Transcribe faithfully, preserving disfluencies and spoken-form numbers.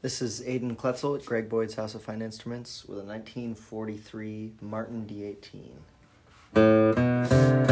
This is Aiden Kletzel at Greg Boyd's House of Fine Instruments with a nineteen forty-three Martin D eighteen.